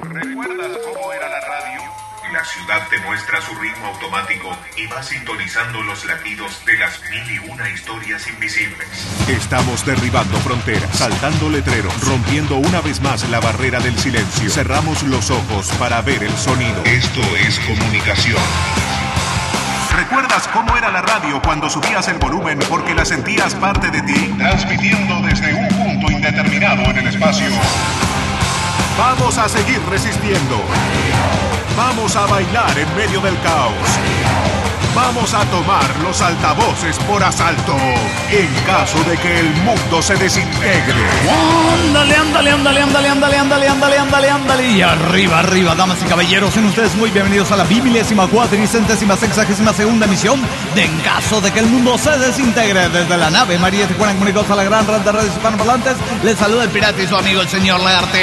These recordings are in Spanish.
¿Recuerdas cómo era la radio? La ciudad te muestra su ritmo automático y va sintonizando los latidos de las 1001 historias invisibles. Estamos derribando fronteras, saltando letreros, rompiendo una vez más la barrera del silencio. Cerramos los ojos para ver el sonido. Esto es comunicación. ¿Recuerdas cómo era la radio cuando subías el volumen porque la sentías parte de ti? Transmitiendo desde un punto indeterminado en el espacio. Vamos a seguir resistiendo. Vamos a bailar en medio del caos. Vamos a tomar los altavoces por asalto en caso de que el mundo se desintegre. Ándale, ándale, ándale, ándale, ándale, ándale, ándale, ándale, ándale. Y arriba, arriba, damas y caballeros, sean ustedes muy bienvenidos a la 2462ª emisión de En caso de que el mundo se desintegre. Desde la nave María Tijuana comunicados a la gran red de redes hispanoparlantes, les saluda el pirata y su amigo el señor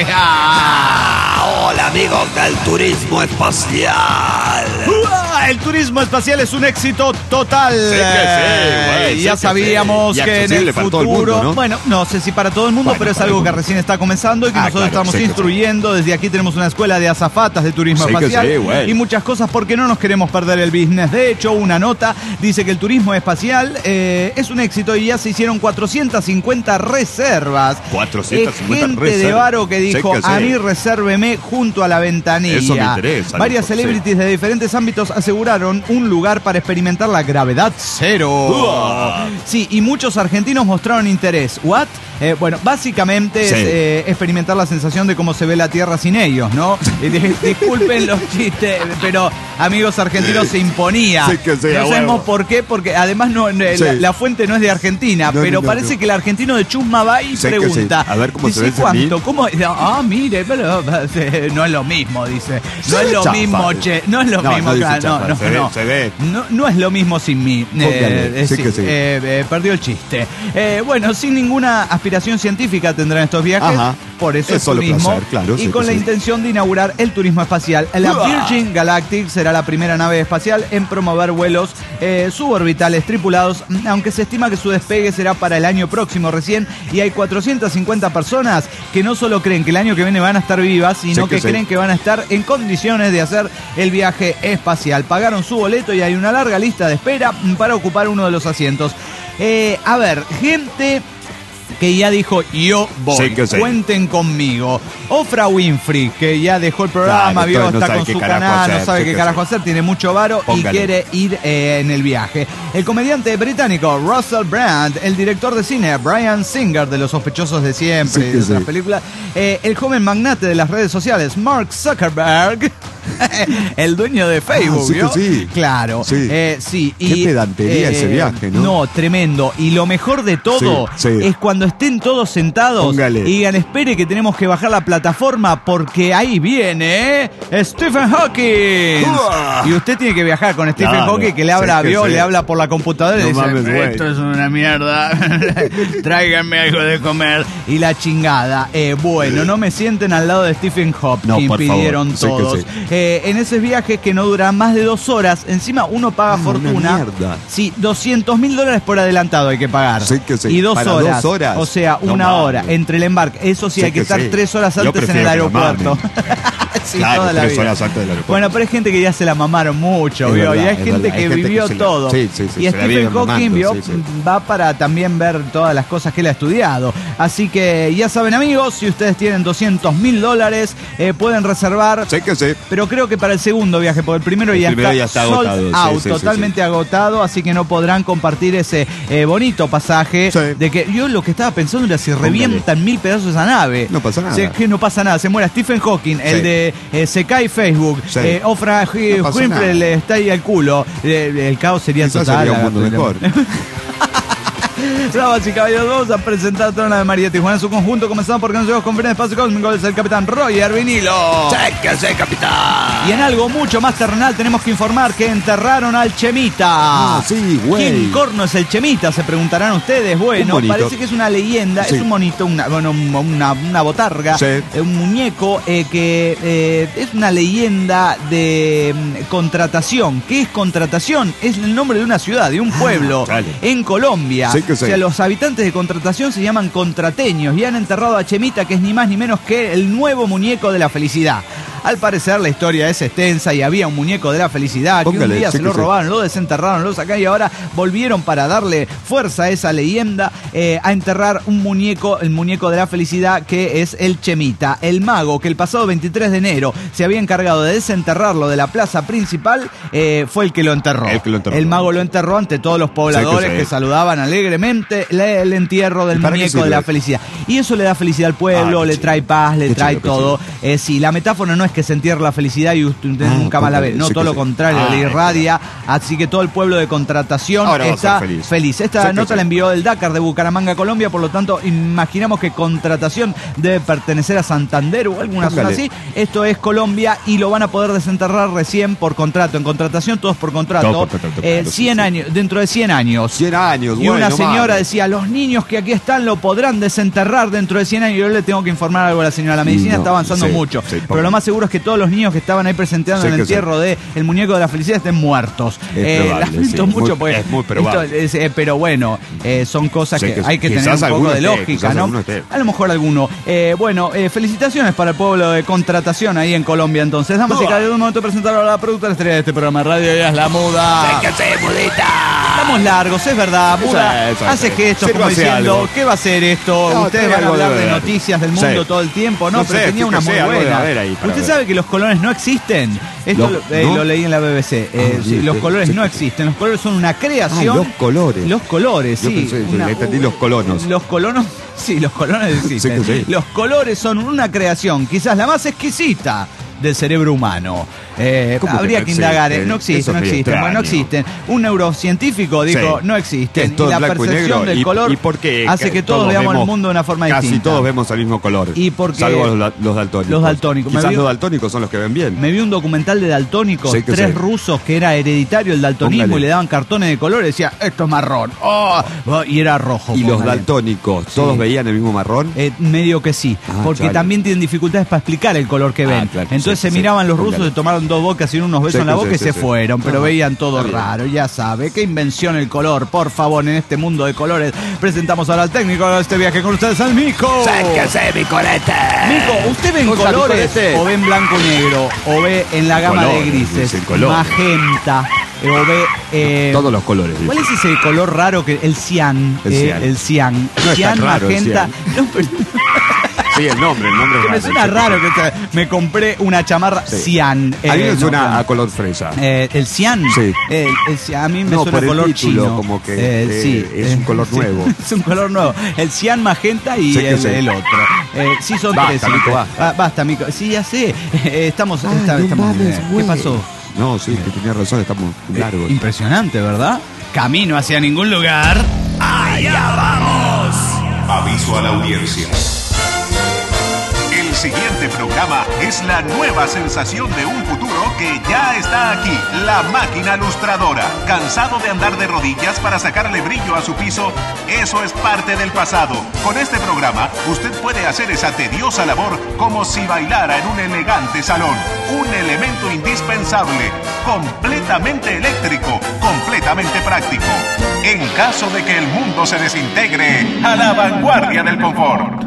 Lagarteja. Hola amigos del turismo espacial. El turismo espacial es un éxito total. Sí que sí, ya sabíamos que en el futuro, mundo, ¿no? Bueno, no sé si para todo el mundo, pero es algo que recién está comenzando y que nosotros estamos instruyendo. Desde aquí tenemos una escuela de azafatas de turismo espacial y muchas cosas porque no nos queremos perder el business. De hecho, una nota dice que el turismo espacial es un éxito y ya se hicieron 450 reservas. 450 gente reservas. De varo que dijo, a mí resérveme junto a la ventanilla. Eso me interesa. Varias celebrities de diferentes ámbitos aseguraron un lugar para experimentar la gravedad cero. Sí, y muchos argentinos mostraron interés. ¿What? Bueno, básicamente es experimentar la sensación de cómo se ve la Tierra sin ellos, ¿no? Disculpen los chistes, pero amigos argentinos se imponía. Sí que sí, no sabemos por qué, porque además la fuente no es de Argentina, pero parece que el argentino de Chusma va y pregunta. A ver cómo se ve. ¿Cuánto? ¿Cómo? Ah, mire, pero no es lo mismo, dice. No es lo mismo, che. No es lo mismo, claro. Se ve. No es lo mismo sin mí. Perdió el chiste. Bueno, sin ninguna aspiración científica tendrán estos viajes. Ajá. Por eso es turismo. Placer, claro, y con la intención de inaugurar el turismo espacial. La Virgin Galactic será la primera nave espacial en promover vuelos suborbitales tripulados, aunque se estima que su despegue será para el año próximo recién. Y hay 450 personas que no solo creen que el año que viene van a estar vivas, sino que creen que van a estar en condiciones de hacer el viaje espacial. Pagaron su boleto y hay una larga lista de espera para ocupar uno de los asientos. A ver, gente que ya dijo, yo voy, cuenten conmigo. Oprah Winfrey, que ya dejó el programa, está con su canal, no sabe qué carajo hacer, tiene mucho varo y quiere ir en el viaje. El comediante británico Russell Brand, el director de cine Bryan Singer, de Los Sospechosos de Siempre, de otras películas, el joven magnate de las redes sociales Mark Zuckerberg, el dueño de Facebook, ¿vio? Claro. Sí. Qué pedantería ese viaje, ¿no? No, tremendo. Y lo mejor de todo es cuando estén todos sentados y digan, espere que tenemos que bajar la plataforma porque ahí viene Stephen Hawking. Y usted tiene que viajar con Stephen Hawking, que le habla le habla por la computadora y dice, esto es una mierda, tráiganme algo de comer. Y la chingada. Bueno, no me sienten al lado de Stephen Hawking, pidieron todos. En esos viajes que no duran más de 2 horas, encima uno paga fortuna. Sí, $200,000 por adelantado hay que pagar. Y 2 horas. 2 horas. O sea, una hora entre el embarque. Eso sí, hay que estar 3 horas antes en el aeropuerto. Toda la vida. Horas antes del aeropuerto. Bueno, pero hay gente que ya se la mamaron mucho, ¿vio? Y hay gente que vivió todo. Y Stephen Hawking va para también ver todas las cosas que él ha estudiado. Así que ya saben, amigos, si ustedes tienen $200,000, pueden reservar. Pero creo que para el segundo viaje, porque el primero ya está sold out, totalmente agotado, así que no podrán compartir ese bonito pasaje de que yo lo que estaba pensando era si revientan 1000 pedazos esa nave. No pasa nada. Que no pasa nada, se muera Stephen Hawking, el de se cae Facebook, Oprah Winfrey le está ahí al culo, el caos sería total. Sería un mundo mejor. Damas y caballeros, vamos a presentar toda la de María Tijuana en su conjunto. Comenzamos porque nos llevamos con Frente Espacio Cósmico. Es el capitán Roger Vinilo. ¡Chéquese, capitán! Y en algo mucho más terrenal tenemos que informar que enterraron al Chemita. ¿Quién corno es el Chemita? Se preguntarán ustedes. Bueno, parece que es una leyenda, es un monito, una botarga, un muñeco que es una leyenda de contratación. ¿Qué es contratación? Es el nombre de una ciudad, de un pueblo en Colombia. O sea, los habitantes de Contratación se llaman contrateños y han enterrado a Chemita, que es ni más ni menos que el nuevo muñeco de la felicidad. Al parecer la historia es extensa y había un muñeco de la felicidad que un día se lo robaron, lo desenterraron, lo sacaron y ahora volvieron para darle fuerza a esa leyenda a enterrar un muñeco, el muñeco de la felicidad, que es el Chemita, el mago que el pasado 23 de enero se había encargado de desenterrarlo de la plaza principal, fue el que lo enterró. El mago lo enterró ante todos los pobladores que saludaban alegremente el entierro del muñeco de la felicidad. Y eso le da felicidad al pueblo, le trae paz, le trae todo. Sí, la metáfora no es que se entierre la felicidad y usted nunca más la ve, no, todo lo contrario, le irradia, así que todo el pueblo de Contratación ahora está feliz. Esta nota la envió el Dakar de Bucaramanga, Colombia, por lo tanto imaginamos que Contratación debe pertenecer a Santander o alguna zona así. Esto es Colombia y lo van a poder desenterrar recién por contrato. En Contratación todos por contrato. 100 años, dentro de 100 años. 100 años, y una señora decía, los niños que aquí están lo podrán desenterrar dentro de 100 años. Yo le tengo que informar algo a la señora. La medicina está avanzando mucho. Pero lo más seguro es que todos los niños que estaban ahí presentando el entierro del muñeco de la felicidad estén muertos. Lamento mucho porque es muy probable. Pero bueno, son cosas que hay que tener un poco de lógica, ¿no? A lo mejor alguno. Felicitaciones para el pueblo de Contratación ahí en Colombia. Entonces, damas y caballeros, un momento de presentar a la productora estrella de este programa Radio Ella es la Muda. Estamos largos, es verdad. Muda hace gestos como diciendo, ¿qué va a ser esto? Ustedes van a hablar de noticias del mundo todo el tiempo, ¿no? Pero tenía una muy buena. Usted sabe que los colores no existen. Esto lo leí en la BBC. Los colores no existen. Los colores son una creación. Los colores. Los colores, sí. Entendí los colonos. Los colonos. Sí, los colones existen. Los colores son una creación, quizás la más exquisita del cerebro humano. Habría que indagar. No existen. Bueno, no existen. Un neurocientífico dijo, no existen. Y la percepción del color hace que todos veamos el mundo de una forma distinta. Casi todos vemos el mismo color. Salvo los daltónicos. Los daltónicos. Quizás los daltónicos son los que ven bien. Me vi un documental de daltónicos, 3 rusos que era hereditario el daltonismo y le daban cartones de color y decía, esto es marrón. Y era rojo. ¿Y los daltónicos todos veían el mismo marrón? Medio que sí. Porque también tienen dificultades para explicar el color que ven. Entonces se miraban los rusos, se tomaron 2 bocas y unos besos en la boca y se fueron, pero veían todo raro, ya sabe. Qué invención el color, por favor, en este mundo de colores. Presentamos ahora al técnico de este viaje con ustedes, al Mico. ¡Sáquese, mi colete! Mico, ¿usted ve en colores o ve en blanco y negro? ¿O ve en la gama de grises? Magenta. O ve todos los colores. ¿Cuál es ese color raro que el cian? El cian. No es tan raro, magenta. Sí, el nombre que me suena raro que me compré una chamarra cian. A mí me suena a color fresa. ¿El cian? Sí. A mí me suena a color chino. Como que es un color nuevo. Es un color nuevo. El cian, magenta y el otro. Sí, son basta, 3. Mico, basta, Mico. Sí, ya sé. Estamos ¿qué pasó? No, sí, que tenía razón, estamos largos. Impresionante, ¿verdad? Camino hacia ningún lugar. ¡Allá vamos! Aviso a la audiencia. El siguiente programa es la nueva sensación de un futuro que ya está aquí. La máquina lustradora. ¿Cansado de andar de rodillas para sacarle brillo a su piso? Eso es parte del pasado. Con este programa, usted puede hacer esa tediosa labor como si bailara en un elegante salón. Un elemento indispensable, completamente eléctrico, completamente práctico. En caso de que el mundo se desintegre, a la vanguardia del confort.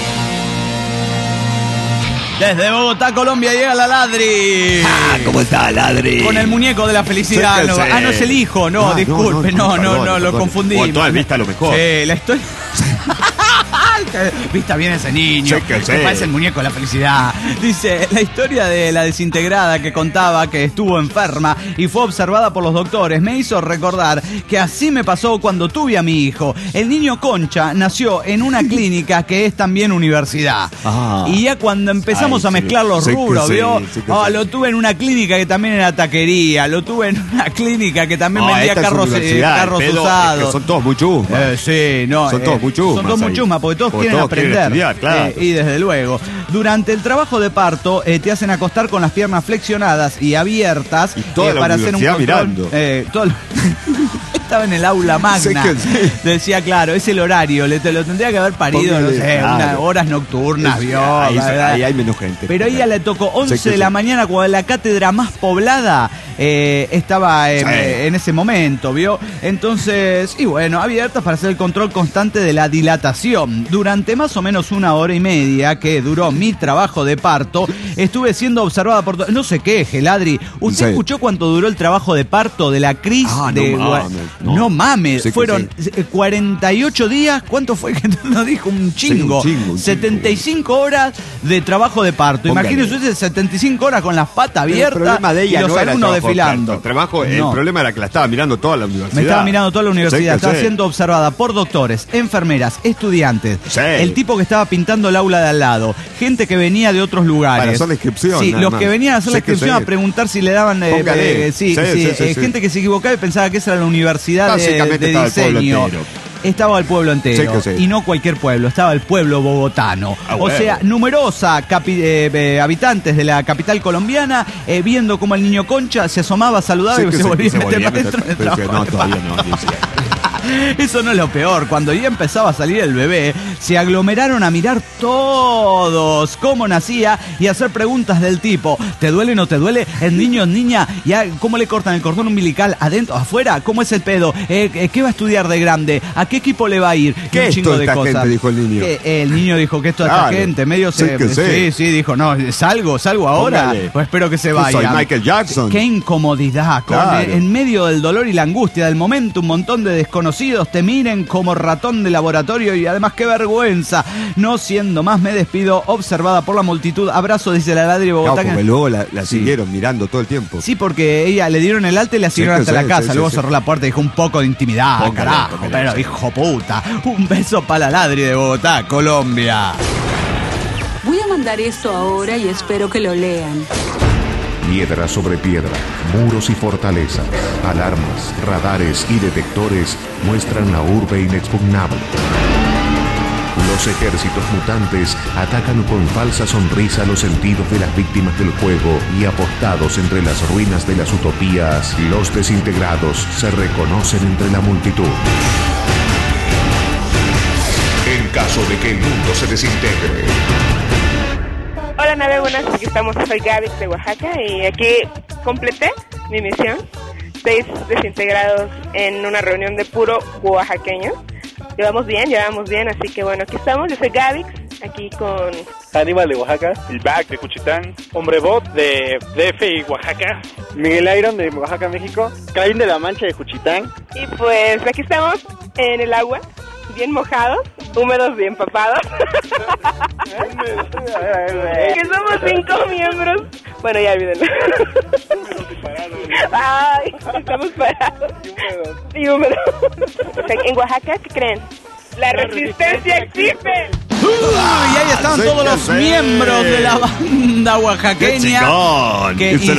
Desde Bogotá, Colombia, llega la Ladri. ¿Cómo está, Ladri? Con el muñeco de la felicidad. No es el hijo, disculpe, lo confundí. Con toda vista lo mejor. La historia... Vista bien ese niño, que parece el muñeco de la felicidad. Dice, la historia de la desintegrada que contaba que estuvo enferma y fue observada por los doctores me hizo recordar que así me pasó cuando tuve a mi hijo. El niño Concha nació en una clínica que es también universidad. Y ya cuando empezamos a mezclar los rubros, ¿vio? Lo tuve en una clínica que también era taquería, lo tuve en una clínica que también vendía carros usados. Es que son todos muy chusmas. Son todos muy chusmas. Son todos muy chusmas porque todos quieren aprender. Estudiar, claro. Y desde luego, durante el trabajo de parto te hacen acostar con las piernas flexionadas y abiertas y toda la para hacer un control. Mirando. estaba en el aula magna. Decía, claro, es el horario, te lo tendría que haber parido, no sé, unas horas nocturnas, ahí hay menos gente. Pero ella le tocó 11 de la mañana, cuando la cátedra más poblada estaba en ese momento, ¿vio? Entonces, y bueno, abiertas para hacer el control constante de la dilatación. Durante más o menos 1 hora y media que duró mi trabajo de parto, estuve siendo observada por... No sé qué, Geladri. ¿Usted escuchó cuánto duró el trabajo de parto de la Cris? No mames. Fueron 48 días. ¿Cuánto fue que nos dijo? Un chingo. 75 horas de trabajo de parto. Imagínese usted 75 horas con las patas abiertas. El problema de ella y los alumnos desfilando. El problema era que la estaba mirando toda la universidad. Me estaba mirando toda la universidad. Estaba siendo observada por doctores, enfermeras, estudiantes. El tipo que estaba pintando el aula de al lado. Gente que venía de otros lugares. Para hacer la inscripción. Sí, los que venían a hacer la inscripción a preguntar si le daban... gente que se equivocaba y pensaba que esa era la universidad de diseño. Estaba el pueblo entero, y no cualquier pueblo, estaba el pueblo bogotano. O sea, numerosa habitantes de la capital colombiana, viendo cómo el niño Concha se asomaba, saludaba y se volvía a meter para adentro del trabajo. No, todavía no. Eso no es lo peor. Cuando ya empezaba a salir el bebé, se aglomeraron a mirar todos cómo nacía y hacer preguntas del tipo: ¿te duele o no te duele? ¿El niño, niña? ¿Ya cómo le cortan el cordón umbilical? ¿Adentro? ¿Afuera? ¿Cómo es el pedo? ¿Qué va a estudiar de grande? ¿A qué equipo le va a ir? ¿Qué es toda esta gente? Dijo el niño. El niño dijo que es toda esta gente. Medio sí, dijo, no, salgo ahora. Pues espero que se vaya. Soy Michael Jackson. Qué incomodidad. En medio del dolor y la angustia del momento, un montón de desconocidos te miren como ratón de laboratorio, y además qué vergüenza. No siendo más, me despido, observada por la multitud. Abrazo, dice la Ladri Bogotá. Porque luego la siguieron mirando todo el tiempo. Sí, porque ella le dieron el alta y la siguieron hasta la casa. Luego cerró la puerta y dijo: un poco de intimidad, carajo. Pero hijo puta, un beso para la Ladri de Bogotá, Colombia. Voy a mandar esto ahora y espero que lo lean. Piedra sobre piedra, muros y fortalezas, alarmas, radares y detectores muestran la urbe inexpugnable. Los ejércitos mutantes atacan con falsa sonrisa los sentidos de las víctimas del juego, y apostados entre las ruinas de las utopías, los desintegrados se reconocen entre la multitud. En caso de que el mundo se desintegre. Hola, nave, buenas, aquí estamos, soy Gavix de Oaxaca y aquí completé mi misión. 6 desintegrados en una reunión de puro oaxaqueño. Llevamos bien, así que bueno, aquí estamos. Yo soy Gavix, aquí con Aníbal de Oaxaca, el Back de Cuchitán, Hombre Bot de DF y Oaxaca, Miguel Iron de Oaxaca, México, Caín de la Mancha de Cuchitán. Y pues aquí estamos en el agua, bien mojados, húmedos y empapados. Que somos 5 miembros. Bueno, ya olvídenlo. Ay, estamos parados. Y húmedos. En Oaxaca, ¿qué creen? La resistencia existe. Y ahí estaban todos los miembros de la banda oaxaqueña. Se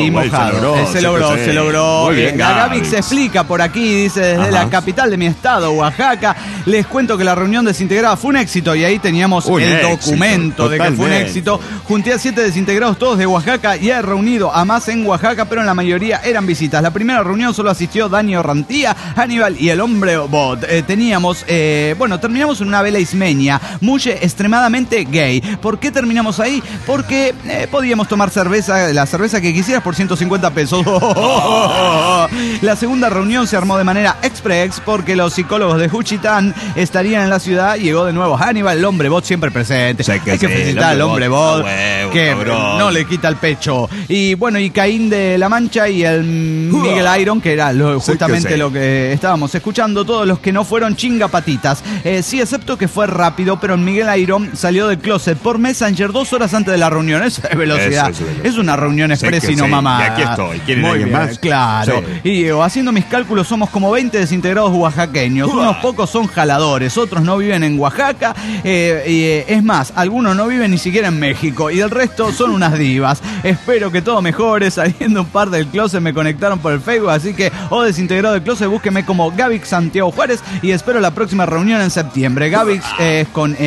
logró. Muy bien, Gavix se explica por aquí, dice, desde la capital de mi estado, Oaxaca. Les cuento que la reunión desintegrada fue un éxito, y ahí teníamos documento de que fue un éxito. Junté a 7 desintegrados, todos de Oaxaca, y he reunido a más en Oaxaca, pero en la mayoría eran visitas. La primera reunión solo asistió Dani Orrantía, Aníbal y el Hombre Bot. Terminamos en una vela ismeña, extremadamente gay. ¿Por qué terminamos ahí? Porque podíamos tomar la cerveza que quisieras por 150 pesos. La segunda reunión se armó de manera express porque los psicólogos de Juchitán estarían en la ciudad. Llegó de nuevo Aníbal, el Hombre Bot siempre presente. Hay que felicitar al Hombre Bot, que no le quita el pecho. Y bueno, y Caín de la Mancha y el Miguel Iron, que era justamente lo que estábamos escuchando. Todos los que no fueron chingapatitas. Sí, excepto que fue rápido, pero en Miguel Iron salió del closet por Messenger 2 horas antes de la reunión. Eso es velocidad. Es una reunión express y no mamá. Y aquí estoy. ¿Quieren muy alguien bien, más? Claro. Sí. Y haciendo mis cálculos, somos como 20 desintegrados oaxaqueños. Unos pocos son jaladores, otros no viven en Oaxaca. Es más, algunos no viven ni siquiera en México. Y el resto son unas divas. Espero que todo mejore. Saliendo un par del closet, me conectaron por el Facebook. Así que, desintegrado del closet, búsqueme como Gavix Santiago Juárez. Y espero la próxima reunión en septiembre. Gavix con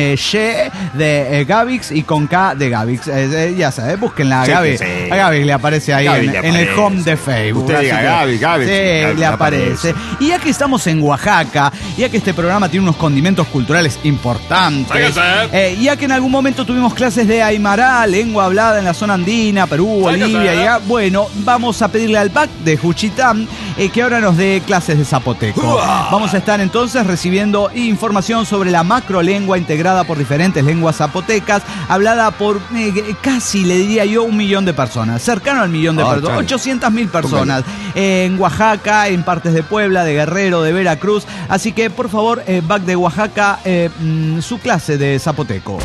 Y de Gavix y con K de Gavix. Ya sabes, búsquenla a Gaby. A Gaby le aparece ahí en el home de Facebook. Usted diga Gaby. Sí, le aparece. Y ya que estamos en Oaxaca, ya que este programa tiene unos condimentos culturales importantes, ya que en algún momento tuvimos clases de Aymara, lengua hablada en la zona andina, Perú, Bolivia, bueno, vamos a pedirle al BAC de Juchitán que ahora nos dé clases de zapoteco. Vamos a estar entonces recibiendo información sobre la macrolengua integrada por diferentes lenguas zapotecas, hablada por casi, le diría yo, 1 millón de personas, cercano al millón de personas, 800.000 personas en Oaxaca, en partes de Puebla, de Guerrero, de Veracruz. Así que, por favor, BAC de Oaxaca, su clase de zapoteco.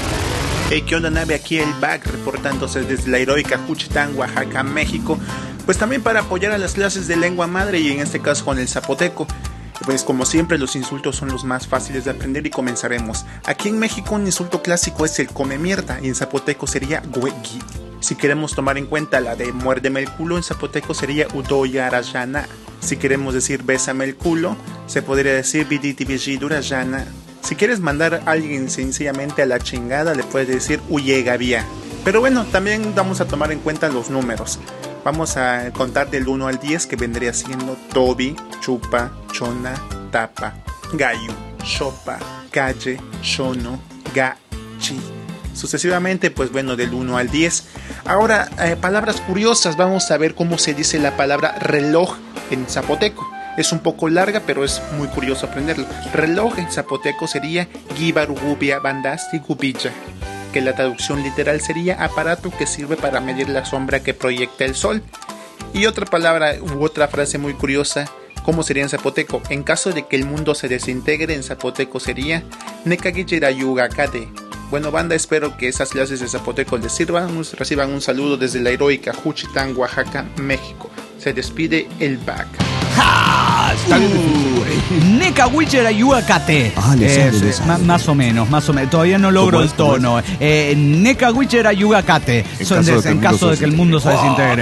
Hey, ¿qué onda, nave? Aquí el BAC reportándose desde la heroica Juchitán, Oaxaca, México. Pues también para apoyar a las clases de lengua madre y en este caso con el zapoteco. Pues como siempre los insultos son los más fáciles de aprender y comenzaremos. Aquí en México un insulto clásico es el come mierda y en zapoteco sería güegui. Si queremos tomar en cuenta la de muérdeme el culo, en zapoteco sería udoyarayana. Si queremos decir bésame el culo, se podría decir biditibijidurayana. Si quieres mandar a alguien sencillamente a la chingada, le puedes decir uyegavia. Pero bueno, también vamos a tomar en cuenta los números. Vamos a contar del 1 al 10, que vendría siendo tobi, chupa, chona, tapa, gallo, chopa, calle, chono, gachi. Sucesivamente, pues bueno, del 1 al 10. Ahora, palabras curiosas. Vamos a ver cómo se dice la palabra reloj en zapoteco. Es un poco larga, pero es muy curioso aprenderlo. Reloj en zapoteco sería gibarugubia bandasti gubilla, que la traducción literal sería aparato que sirve para medir la sombra que proyecta el sol. Y otra palabra u otra frase muy curiosa, ¿cómo sería en zapoteco? En caso de que el mundo se desintegre, en zapoteco sería Nekagijirayugakade. Bueno, banda, espero que esas clases de zapoteco les sirvan. Reciban un saludo desde la heroica Juchitán, Oaxaca, México. Se despide el BAC. Necahuicherayuacate. Más o menos. Todavía no logro el tono. Necahuicherayuacate. En caso de que el mundo se desintegre.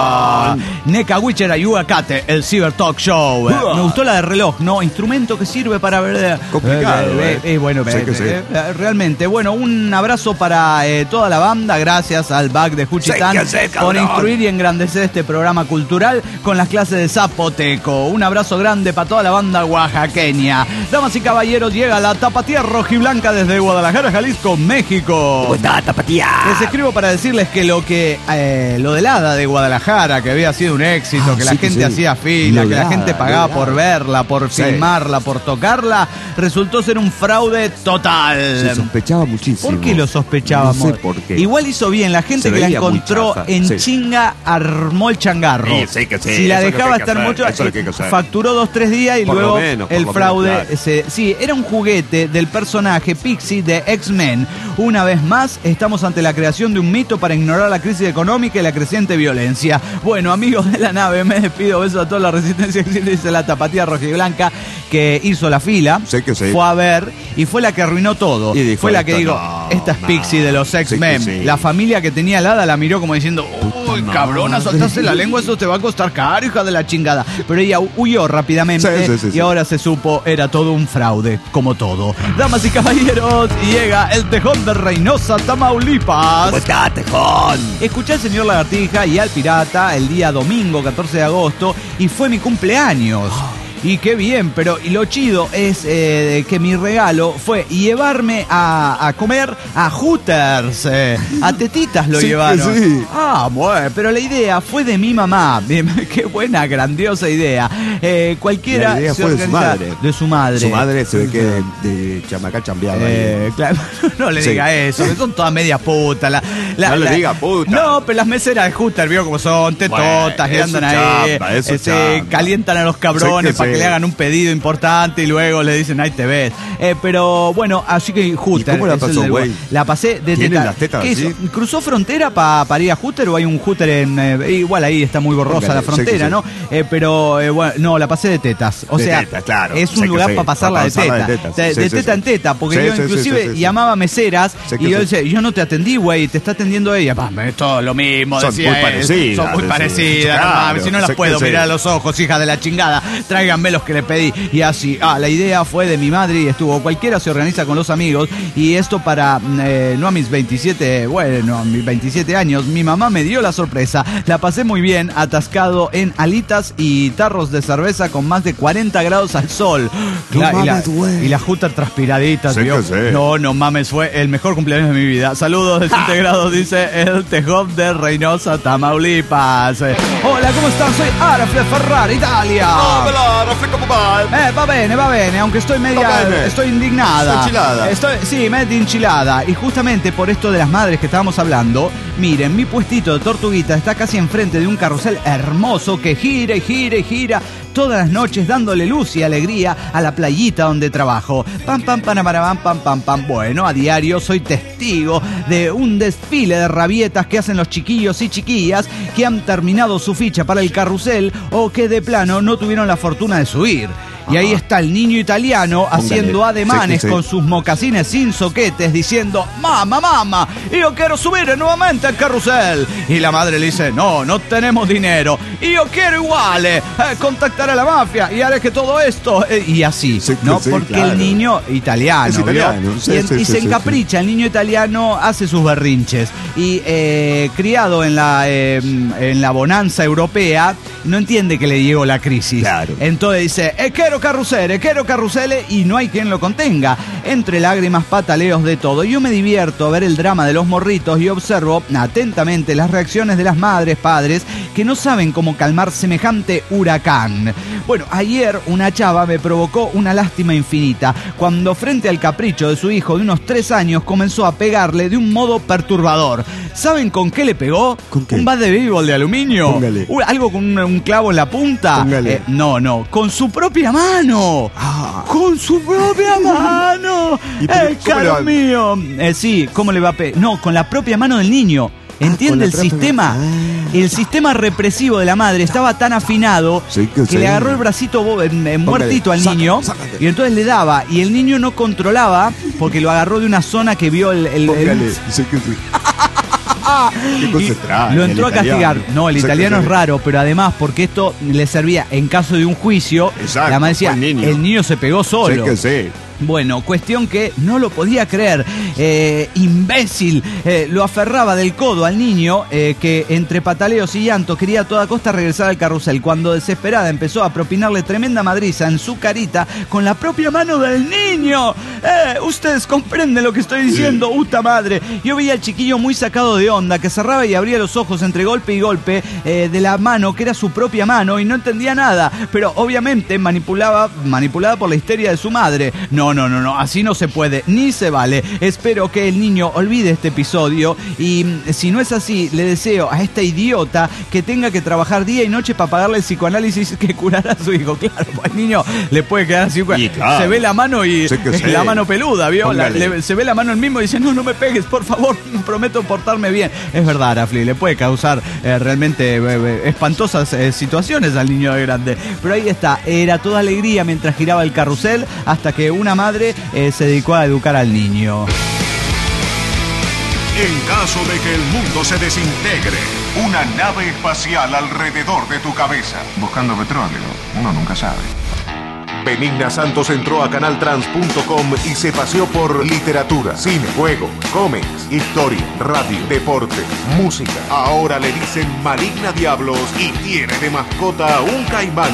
Necahuicherayuacate, el Cyber Talk Show. Me gustó la de reloj, ¿no? Instrumento que sirve para ver. Complicado. Bueno, realmente. Bueno, un abrazo para toda la banda. Gracias al BAC de Juchitán por instruir y engrandecer este programa cultural con las clases de zapoteco. Un abrazo grande para toda la banda oaxaqueña. Damas y caballeros, llega la tapatía rojiblanca desde Guadalajara, Jalisco, México. ¿Cómo está, tapatía? Les escribo para decirles que lo del hada de Guadalajara, que había sido un éxito, que la gente hacía fila, que la gente pagaba por verla, por filmarla, por tocarla, resultó ser un fraude total. Se sospechaba muchísimo. ¿Por qué lo sospechábamos? No sé por qué. Igual hizo bien, la gente que la encontró en chinga armó el changarro. Si la dejaba estar mucho, facturó 2-3 días y por luego el fraude. Sí, era un juguete del personaje Pixie de X-Men. Una vez más, estamos ante la creación de un mito para ignorar la crisis económica y la creciente violencia. Bueno, amigos de la nave, me despido. Besos a toda la resistencia que dice la tapatía rojiblanca, que hizo la fila, fue a ver y fue la que arruinó todo. Dijo, fue la que dijo, esta es Pixie de los X-Men. La familia que tenía al hada la miró como diciendo, uy, cabrona, soltaste la lengua, eso te va a costar caro, hija de la chingada. Pero ella huyó rápidamente y ahora se supo, era todo un fraude, como todo. Damas y caballeros, llega el Tejón de Reynosa, Tamaulipas. ¿Cómo está, Tejón? Escuché al señor Lagartija y al Pirata el día domingo 14 de agosto y fue mi cumpleaños. Y qué bien, pero y lo chido es que mi regalo fue llevarme a comer a Hooters. A Tetitas lo llevaron. Sí. Bueno, pero la idea fue de mi mamá. Qué buena, grandiosa idea. Cualquiera. La idea fue de su madre. De su madre. Su madre se ve que de chamaca chambeaba. Claro, no le diga eso, que son todas medias putas. No le diga puta. No, pero las meseras de Hooters, vio como son tetotas, que andan ahí. Calientan a los cabrones para que le hagan un pedido importante y luego le dicen, ahí te ves. Pero bueno, así que Hooters. ¿Cómo la pasó, güey? La pasé de ¿Tienen las tetas así? ¿Cruzó frontera para ir a Hooters o hay un Hooters en... igual ahí está muy borrosa la frontera, ¿no? Pero bueno, no, la pasé de tetas. O sea, tetas, claro. Es un lugar para pasarla de teta. De teta en teta, porque yo inclusive llamaba meseras y yo decía, yo no te atendí, güey, te está atendiendo vendiendo ella? Es todo lo mismo, son decía muy él. parecidas. Son muy parecidas. Claro, si no las puedo mirar a los ojos, hija de la chingada, tráiganme los que le pedí. Y así, la idea fue de mi madre y estuvo. Cualquiera se organiza con los amigos. Y esto para, no a mis 27, bueno, a mis 27 años, mi mamá me dio la sorpresa. La pasé muy bien, atascado en alitas y tarros de cerveza con más de 40 grados al sol. Y la juta transpiradita, sí, tío. No mames, fue el mejor cumpleaños de mi vida. Saludos desintegrados, dice el Tejón de Reynosa, Tamaulipas. Hola, ¿cómo están? Soy Arafle Ferrari, Italia. Hola, Arafle, ¿cómo va? Va bene, aunque estoy estoy indignada. Enchilada. Sí, medio enchilada. Y justamente por esto de las madres que estábamos hablando, miren, mi puestito de tortuguita está casi enfrente de un carrusel hermoso que gira y gira y gira todas las noches dándole luz y alegría a la playita donde trabajo. Pam, pam, pam, pam, pam, pam, pam. Bueno, a diario soy testigo de un desfile de rabietas que hacen los chiquillos y chiquillas que han terminado su ficha para el carrusel o que de plano no tuvieron la fortuna de subir. Y ahí está el niño italiano haciendo ademanes con sus mocasines sin soquetes diciendo: mamá, yo quiero subir nuevamente al carrusel. Y la madre le dice: no tenemos dinero. Y yo quiero igual contactar a la mafia y haré que todo esto y así, ¿no? Porque claro, el niño italiano, es italiano. Y se encapricha, el niño italiano hace sus berrinches. Y criado en la bonanza europea, no entiende que le llegó la crisis. Claro. Entonces dice: quiero carruseles, y no hay quien lo contenga. Entre lágrimas, pataleos, de todo. Yo me divierto a ver el drama de los morritos y observo atentamente las reacciones de las madres, padres, que no saben cómo calmar semejante huracán. Bueno, ayer una chava me provocó una lástima infinita cuando, frente al capricho de su hijo de unos 3 años, comenzó a pegarle de un modo perturbador. ¿Saben con qué le pegó? ¿Con qué? ¿Un bat de béisbol de aluminio? ¿Algo con un clavo en la punta? No, con su propia mano. ¡Con su propia mano! ¡Caro mío! Sí, ¿cómo le va a pegar? No, con la propia mano del niño. ¿Entiende el sistema? El sistema represivo de la madre estaba tan afinado que le agarró el bracito muertito al niño y entonces le daba, y el niño no controlaba porque lo agarró de una zona que vio lo entró a castigar. No, el italiano es raro, pero además porque esto le servía en caso de un juicio. Exacto, la madre decía: el niño se pegó solo. Bueno, cuestión que no lo podía creer. Imbécil. Lo aferraba del codo al niño, que entre pataleos y llanto quería a toda costa regresar al carrusel. Cuando, desesperada, empezó a propinarle tremenda madriza en su carita con la propia mano del niño. Ustedes comprenden lo que estoy diciendo, puta madre. Yo veía al chiquillo muy sacado de onda, que cerraba y abría los ojos entre golpe y golpe de la mano, que era su propia mano, y no entendía nada. Pero obviamente manipulada por la histeria de su madre. No, así no se puede, ni se vale. Espero que el niño olvide este episodio, y si no es así, le deseo a esta idiota que tenga que trabajar día y noche para pagarle el psicoanálisis que curará a su hijo. Claro, pues al niño le puede quedar así, claro. Se ve la mano y la mano peluda, ¿vio? Se ve la mano el mismo y dice: no me pegues, por favor, prometo portarme bien. Es verdad, Arafli, le puede causar realmente espantosas situaciones al niño de grande. Pero ahí está, era toda alegría mientras giraba el carrusel, hasta que una madre se dedicó a educar al niño. En caso de que el mundo se desintegre, una nave espacial alrededor de tu cabeza. Buscando petróleo, uno nunca sabe. Benigna Santos entró a canaltrans.com y se paseó por literatura, cine, juego, cómics, historia, radio, deporte, música. Ahora le dicen Maligna Diablos y tiene de mascota un caimán.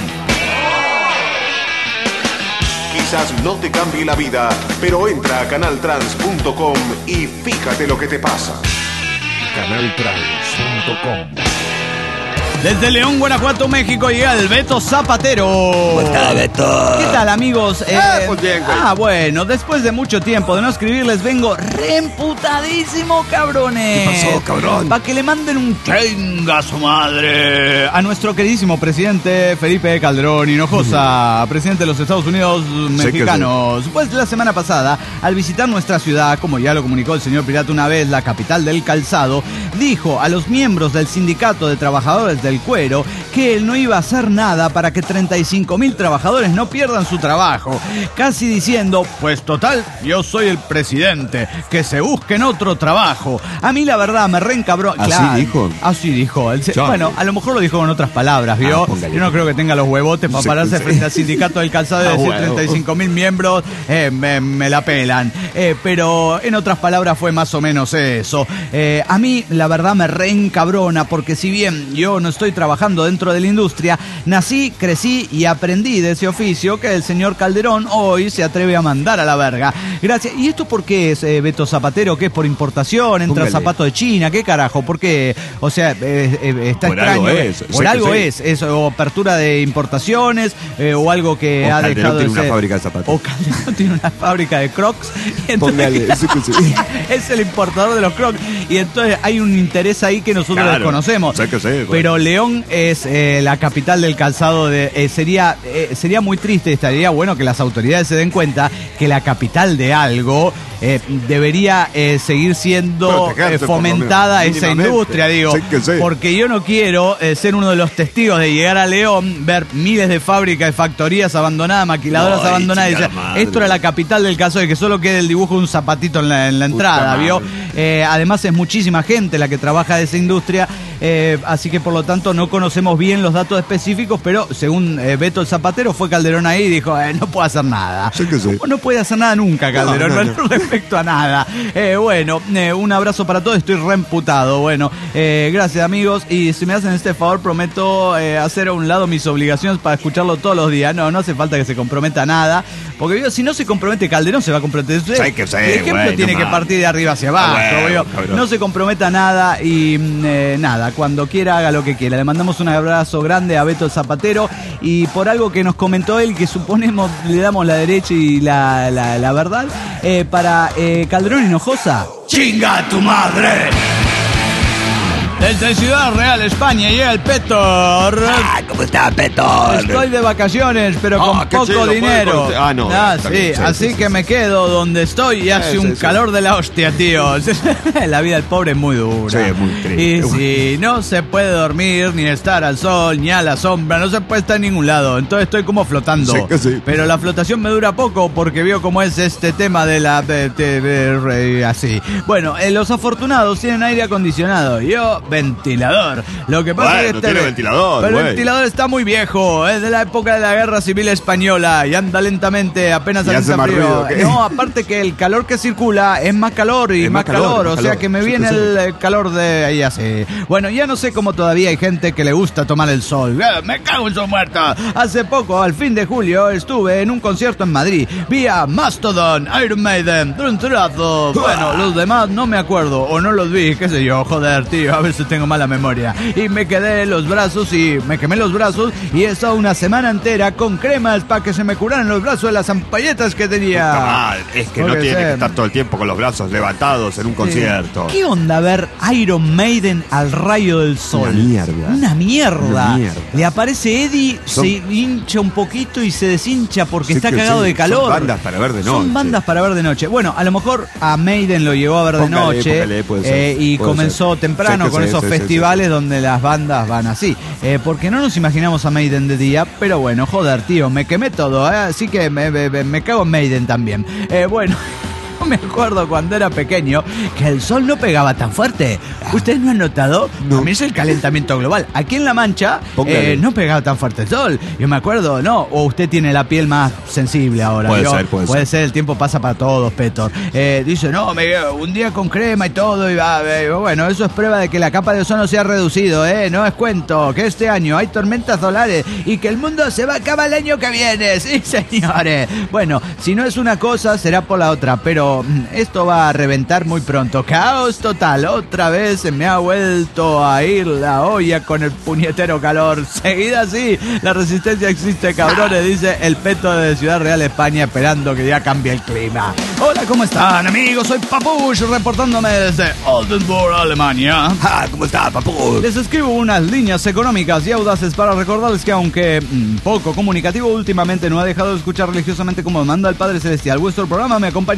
Quizás no te cambie la vida, pero entra a canaltrans.com y fíjate lo que te pasa. Canaltrans.com. Desde León, Guanajuato, México, llega el Beto Zapatero. ¿Cómo está, Beto? ¿Qué tal, amigos? Pues bien, güey. Bueno, después de mucho tiempo de no escribirles, vengo reemputadísimo, cabrones. ¿Qué pasó, cabrón? Para que le manden un chinga a su madre a nuestro queridísimo presidente Felipe Calderón Hinojosa, presidente de los Estados Unidos mexicanos. Sí. Pues la semana pasada, al visitar nuestra ciudad, como ya lo comunicó el señor Pirata una vez, la capital del calzado, dijo a los miembros del Sindicato de Trabajadores del Cuero que él no iba a hacer nada para que 35.000 trabajadores no pierdan su trabajo, casi diciendo, pues total, yo soy el presidente, que se busquen otro trabajo. A mí la verdad me reencabró. ¿Así claro, dijo? Así dijo. Bueno, a lo mejor lo dijo con otras palabras, ¿vio? Yo no creo que tenga los huevotes para pararse frente al sindicato del calzado y decir 35.000 miembros, me la pelan. Pero en otras palabras fue más o menos eso. A mí la verdad me reencabrona porque si bien yo no estoy trabajando dentro de la industria, nací, crecí y aprendí de ese oficio que el señor Calderón hoy se atreve a mandar a la verga. Gracias. ¿Y esto por qué es, Beto Zapatero? ¿Qué es por importación? ¿Entra zapato de China? ¿Qué carajo? ¿Por qué? O sea, está por extraño. Algo es. Por algo es o apertura de importaciones, o algo que ha dejado de ser. Calderón tiene una fábrica de zapatos. O Calderón tiene una fábrica de Crocs. Póngale, es el importador de los Crocs. Y entonces hay un interés ahí que nosotros desconocemos. Pero León es la capital del calzado. Sería muy triste, estaría bueno que las autoridades se den cuenta que la capital de algo debería seguir siendo fomentada esa industria, digo, porque yo no quiero ser uno de los testigos de llegar a León, ver miles de fábricas, de factorías abandonadas, maquiladoras abandonadas, y dice, esto era la capital del calzado, y que solo quede el dibujo de un zapatito en la entrada, ¿vio? Además es muchísima gente la que trabaja de esa industria, así que por lo tanto no conocemos bien los datos específicos, pero según Beto el Zapatero, fue Calderón ahí y dijo, no puedo hacer nada. No puede hacer nada nunca, Calderón, respecto a nada. Bueno, un abrazo para todos, estoy reemputado. Bueno, gracias amigos, y si me hacen este favor prometo hacer a un lado mis obligaciones para escucharlo todos los días. No hace falta que se comprometa a nada, porque si no se compromete Calderón se va a comprometer. El ejemplo tiene que partir de arriba hacia abajo. No se comprometa a nada y nada, cuando quiera haga lo que quiera. Le mandamos un abrazo grande a Beto el Zapatero, y por algo que nos comentó él, que suponemos le damos la derecha y la verdad, para Calderón Hinojosa. ¡Chinga tu madre! Desde Ciudad Real, España, llega el Petor. ¿Cómo está, Petor? Estoy de vacaciones, pero con poco dinero. Sí, así que me quedo donde estoy y hace un calor de la hostia, tío. La vida del pobre es muy dura. Sí, es muy triste. Y si no se puede dormir, ni estar al sol, ni a la sombra, no se puede estar en ningún lado. Entonces estoy como flotando. Sí. Pero la flotación me dura poco porque veo cómo es este tema de la... así. Bueno, los afortunados tienen aire acondicionado. Yo... ventilador. Lo que pasa es que tiene ventilador. Pero el ventilador está muy viejo, es de la época de la Guerra Civil Española y anda lentamente, apenas hace frío. No, aparte que el calor que circula es más calor y más calor, o sea que me viene el calor de ahí así. Bueno, ya no sé cómo todavía hay gente que le gusta tomar el sol. Me cago en su muerta. Hace poco, al fin de julio, estuve en un concierto en Madrid. Vi a Mastodon, Iron Maiden, Trunturazo. Bueno, los demás no me acuerdo o no los vi, qué sé yo, joder, tío, a ver si tengo mala memoria. Y me quedé en los brazos y me quemé los brazos y he estado una semana entera con cremas para que se me curaran los brazos de las ampolletas que tenía. Es que no tiene que estar todo el tiempo con los brazos levantados en un concierto. ¿Qué onda ver Iron Maiden al rayo del sol? Una mierda. Le aparece Eddie, se hincha un poquito y se deshincha porque está cagado de calor. Son bandas para ver de noche. Son bandas para ver de noche. Bueno, a lo mejor a Maiden lo llegó a ver de noche y comenzó temprano con esos festivales donde las bandas van así. Porque no nos imaginamos a Maiden de día, pero bueno, joder, tío, me quemé todo, así que me cago en Maiden también. Bueno... Me acuerdo cuando era pequeño que el sol no pegaba tan fuerte. ¿Ustedes no han notado? No. A mí es el calentamiento global. Aquí en La Mancha no pegaba tan fuerte el sol. Yo me acuerdo, ¿no? O usted tiene la piel más sensible ahora. Puede ser, el tiempo pasa para todos, Petor. Dice, no, un día con crema y todo. Y bueno, eso es prueba de que la capa de ozono se ha reducido, ¿eh? No es cuento. Que este año hay tormentas solares y que el mundo se va a acabar el año que viene. Sí, señores. Bueno, si no es una cosa, será por la otra. Pero esto va a reventar muy pronto. Caos total. Otra vez se me ha vuelto a ir la olla con el puñetero calor. Seguida así, la resistencia existe, cabrones, dice el Peto de Ciudad Real, España, esperando que ya cambie el clima. Hola, ¿cómo están, amigos? Soy Papush, reportándome desde Oldenburg, Alemania. ¿Cómo está, Papush? Les escribo unas líneas económicas y audaces para recordarles que, aunque poco comunicativo, últimamente no ha dejado de escuchar religiosamente como manda el Padre Celestial. Vuestro programa me acompaña siempre y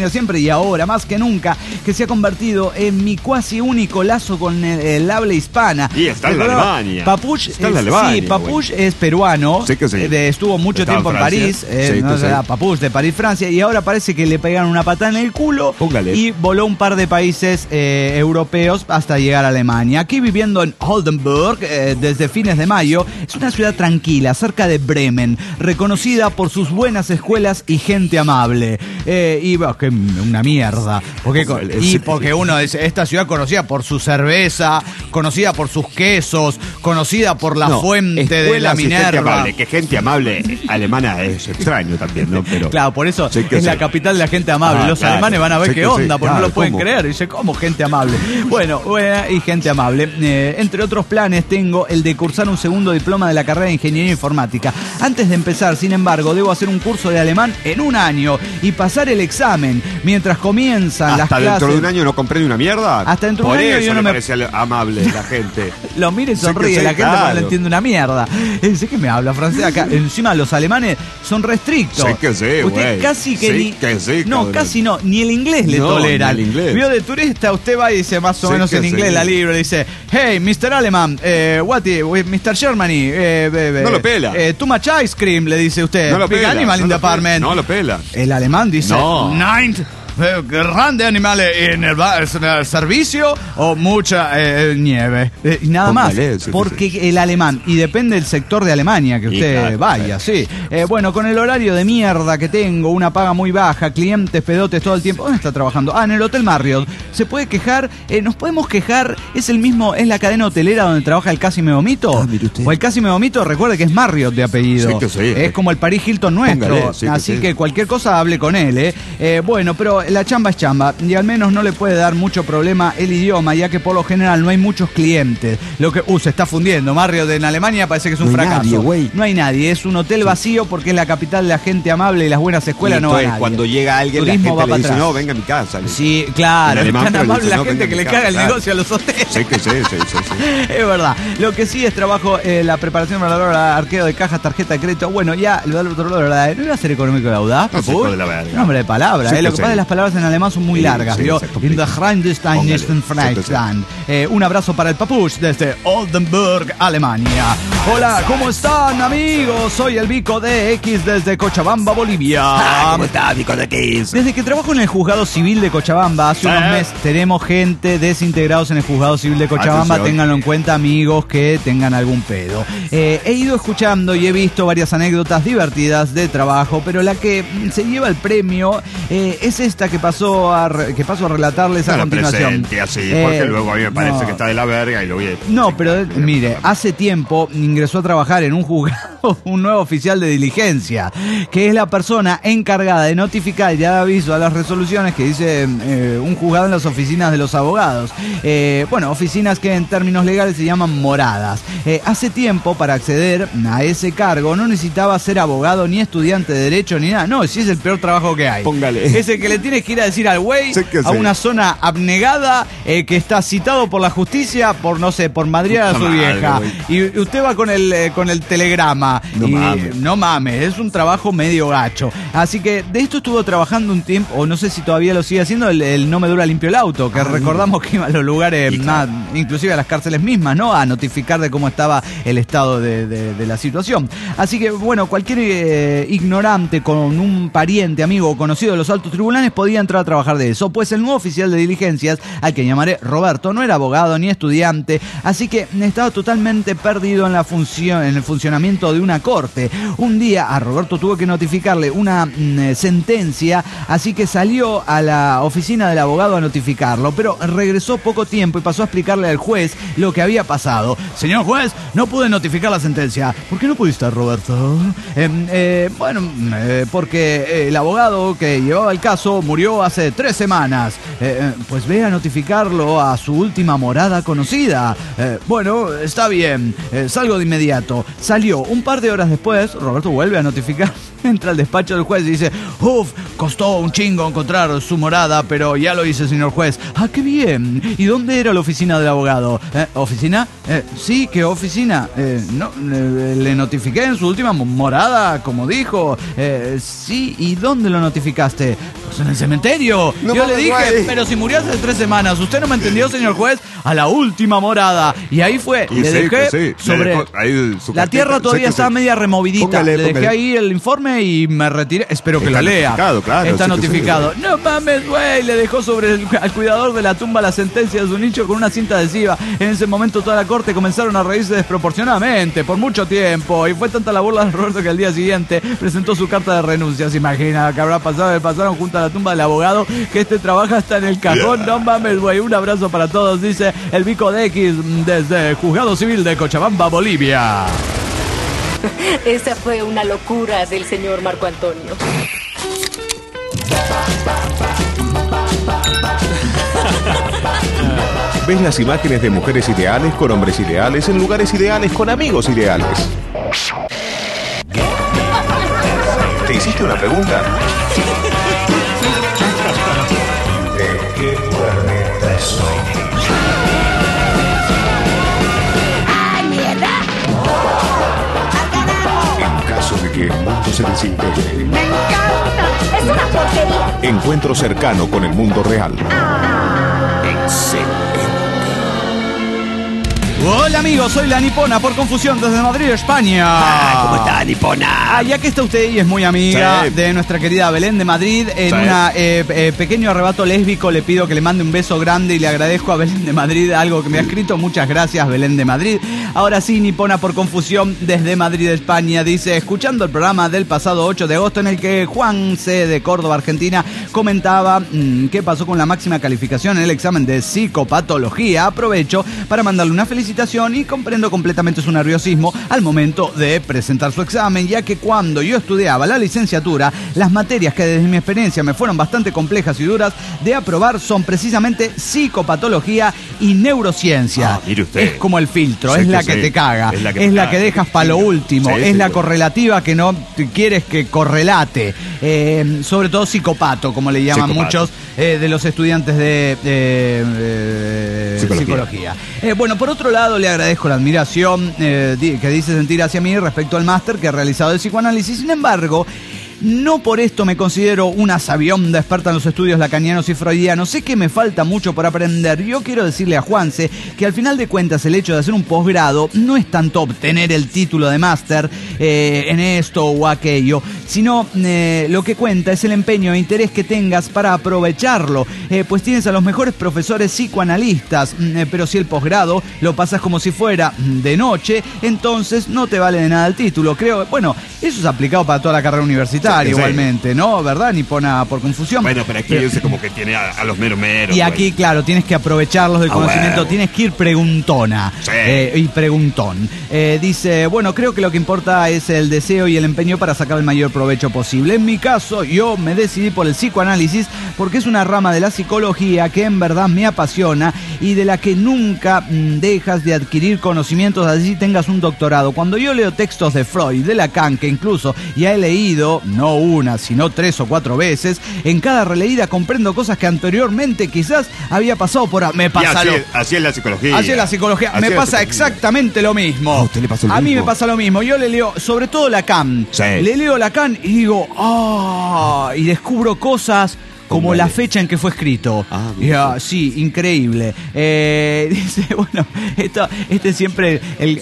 y ahora más que nunca que se ha convertido en mi cuasi único lazo con el habla hispana. Y está en Alemania. Papuch, está en Alemania, sí, Papuch es peruano. Sí que sí. Estuvo mucho tiempo en París. Papuch de París, Francia. Y ahora parece que le pegaron una patada en el culo. Póngale. Y voló un par de países europeos hasta llegar a Alemania. Aquí viviendo en Oldenburg desde fines de mayo. Es una ciudad tranquila, cerca de Bremen, reconocida por sus buenas escuelas y gente amable. Y bueno, que una mierda. Porque uno dice, esta ciudad conocida por su cerveza, conocida por sus quesos, conocida por la fuente de la Minerva. Gente amable alemana es extraño también, ¿no? Pero claro, por eso es la capital de la gente amable. Los alemanes van a ver qué onda, porque no lo pueden creer. Dice, ¿cómo gente amable? Bueno, y gente amable. Entre otros planes tengo el de cursar un segundo diploma de la carrera de Ingeniería Informática. Antes de empezar, sin embargo, debo hacer un curso de alemán en un año y pasar el examen mientras comienzan las clases. ¿Hasta dentro de un año no comprende una mierda? Hasta dentro de un año yo no me parece amable la gente. Lo mira y sonríe, la gente no le entiende una mierda. Sé que me habla francés acá. Encima los alemanes son restrictos. Sí que sí, usted casi que no, casi no, ni el inglés le toleran. Ni el inglés. Vio de turista, usted va y dice más o menos en inglés la libra, le dice, hey, Mr. Alemán, Mr. Germany, no lo pela. Too much ice cream, le dice usted. No lo pela. Animal in the apartment. No lo pela. El alemán dice, grande animales en el servicio o mucha nieve. Y nada más. Porque el alemán, y depende del sector de Alemania que usted vaya, sí. Bueno, con el horario de mierda que tengo, una paga muy baja, clientes pedotes todo el tiempo. ¿Dónde está trabajando? En el Hotel Marriott. ¿Se puede quejar? ¿Nos podemos quejar? ¿Es la cadena hotelera donde trabaja el Casi Me Vomito? O el Casi Me Vomito, recuerde que es Marriott de apellido. Sí que sí. Es como el Paris Hilton nuestro. Póngale, así que cualquier cosa hable con él, bueno, pero la chamba es chamba y al menos no le puede dar mucho problema el idioma, ya que por lo general no hay muchos clientes. Lo que se está fundiendo. Marriott en Alemania parece que es un fracaso. No hay nadie, es un hotel vacío porque es la capital de la gente amable y las buenas escuelas. No va nadie. Cuando llega alguien, la gente le dice, no, venga a mi casa. Sí, claro, es tan amable la gente que le caga el negocio a los hoteles. Sí que sí. Es verdad. Lo que sí es trabajo, la preparación para la arqueo de cajas, tarjeta de crédito. Bueno, ya, ¿no iba a ser económico de audaz? No, de la verga. Nombre de palabra. Lo que pasa es que las palabras en alemán son muy largas. Un abrazo para el Papuch desde Oldenburg, Alemania. Hola, ¿cómo están, amigos? Soy el Vico de X desde Cochabamba, Bolivia. ¿Cómo está, Vico de X? Desde que trabajo en el juzgado civil de Cochabamba hace unos meses, tenemos gente desintegrados en el juzgado civil de Cochabamba. Atención. Ténganlo en cuenta, amigos, que tengan algún pedo. He ido escuchando y he visto varias anécdotas divertidas de trabajo, pero la que se lleva el premio es esta que paso a relatarles a continuación. Así, porque luego a mí me parece que está de la verga y lo voy a... No, pero mire, hace tiempo ingresó a trabajar en un juzgado un nuevo oficial de diligencia, que es la persona encargada de notificar y dar aviso a las resoluciones que dice un juzgado en las oficinas de los abogados. Oficinas que en términos legales se llaman moradas. Hace tiempo, para acceder a ese cargo, no necesitaba ser abogado ni estudiante de derecho ni nada. No, si es el peor trabajo que hay. Póngale. Es el que le tienes que ir a decir al güey a una zona abnegada que está citado por la justicia por madrear a su vieja. Y usted va con el telegrama. No mames, es un trabajo medio gacho. Así que de esto estuvo trabajando un tiempo, o no sé si todavía lo sigue haciendo, el No Me Dura Limpio el Auto, que recordamos que iba a los lugares, inclusive a las cárceles mismas, ¿no? A notificar de cómo estaba el estado de la situación. Así que, bueno, cualquier ignorante con un pariente, amigo o conocido de los altos tribunales podía entrar a trabajar de eso, pues el nuevo oficial de diligencias, al que llamaré Roberto, no era abogado ni estudiante, así que estaba totalmente perdido en el funcionamiento de una corte. Un día a Roberto tuvo que notificarle una sentencia, así que salió a la oficina del abogado a notificarlo, pero regresó poco tiempo y pasó a explicarle al juez lo que había pasado. Señor juez, no pude notificar la sentencia. ¿Por qué no pudiste, Roberto? Porque el abogado que llevaba el caso murió hace 3 semanas. Pues ve a notificarlo a su última morada conocida. Está bien, salgo de inmediato. Salió. Un par de horas después, Roberto vuelve a notificar. Entra al despacho del juez y dice: costó un chingo encontrar su morada, pero ya lo hice, señor juez. Ah, qué bien. ¿Y dónde era la oficina del abogado? ¿Oficina? Sí, ¿qué oficina? Le notifiqué en su última morada, como dijo. Sí, ¿y dónde lo notificaste? Pues en el cementerio. No, yo le dije, güey. pero si murió hace 3 semanas, ¿usted no me entendió, señor juez? A la última morada. Y ahí fue, Y le sí, dejé que sí. sobre... Le dejó ahí su la cartita. tierra todavía Sí, estaba sí. media removidita. Póngale, le dejé póngale. ahí el informe y me retiré. Espero que Está lo lea. notificado, claro, Está sí que sí. notificado. No mames, güey. Le dejó sobre al cuidador de la tumba la sentencia de su nicho con una cinta adhesiva. En ese momento toda la corte comenzaron a reírse desproporcionadamente por mucho tiempo. Y fue tanta la burla de Roberto que al día siguiente presentó su carta de renuncia. ¿Se imagina que habrá pasado? Le pasaron junto a la tumba del abogado que trabaja hasta en el cajón. No mames, güey. Un abrazo para todos, dice el Vico de X desde Juzgado Civil de Cochabamba, Bolivia. Esa fue una locura del señor Marco Antonio. Ves las imágenes de mujeres ideales con hombres ideales en lugares ideales con amigos ideales. ¿Te hiciste una pregunta? ¿De qué planeta soy? ¡Ay, mierda! En caso de que el mundo se desintegre. ¡Me encanta! ¡Es una porquería! Encuentro cercano con el mundo real. Excelente. Hola amigos, soy la Nipona por confusión desde Madrid, España. ¿Cómo está, Nipona? Ya que está usted y es muy amiga de nuestra querida Belén de Madrid, en un pequeño arrebato lésbico le pido que le mande un beso grande y le agradezco a Belén de Madrid algo que me ha escrito. Muchas gracias, Belén de Madrid. Ahora sí, Nipona por confusión desde Madrid, España, dice, escuchando el programa del pasado 8 de agosto en el que Juan C. de Córdoba, Argentina, comentaba qué pasó con la máxima calificación en el examen de psicopatología, aprovecho para mandarle una felicitación y comprendo completamente su nerviosismo al momento de presentar su examen, ya que cuando yo estudiaba la licenciatura, las materias que desde mi experiencia me fueron bastante complejas y duras de aprobar son precisamente psicopatología y neurociencia. Mire usted. Es como el filtro, Sí, es la sí, que sí. te caga, Es la que es te la caga. que dejas para lo último, Sí, es sí, la sí. correlativa que no quieres que correlate, sobre todo psicopato, como le llaman Psicopato. muchos de los estudiantes de psicología. Bueno, por otro lado, le agradezco la admiración que dice sentir hacia mí respecto al máster que he realizado de psicoanálisis. Sin embargo, no por esto me considero una sabionda experta en los estudios lacanianos y freudianos. Sé que me falta mucho por aprender. Yo quiero decirle a Juanse que al final de cuentas el hecho de hacer un posgrado no es tanto obtener el título de máster en esto o aquello, sino lo que cuenta es el empeño e interés que tengas para aprovecharlo, pues tienes a los mejores profesores psicoanalistas, pero si el posgrado lo pasas como si fuera de noche, entonces no te vale de nada el título. Creo, bueno, eso es aplicado para toda la carrera universitaria. Sí. Igualmente, ¿no? ¿Verdad? Nipona por confusión. Bueno, pero aquí dice como que tiene a los meros. Y aquí, claro, tienes que aprovecharlos del conocimiento, bueno. tienes que ir preguntona y preguntón. Dice, bueno, creo que lo que importa es el deseo y el empeño para sacar el mayor provecho posible. En mi caso, yo me decidí por el psicoanálisis porque es una rama de la psicología que en verdad me apasiona y de la que nunca dejas de adquirir conocimientos así tengas un doctorado. Cuando yo leo textos de Freud, de Lacan, que incluso ya he leído, no una, sino 3 o 4 veces, en cada releída comprendo cosas que anteriormente quizás había pasado por... Me pasa así es la psicología. Así es la psicología. Así Me es la pasa psicología. exactamente lo mismo. ¿A usted le pasa lo A mí mismo? me pasa lo mismo. Yo le leo, sobre todo Lacan. Sí. Le leo Lacan y digo, y descubro cosas como la fecha en que fue escrito. Sí, increíble. Dice, bueno, este es siempre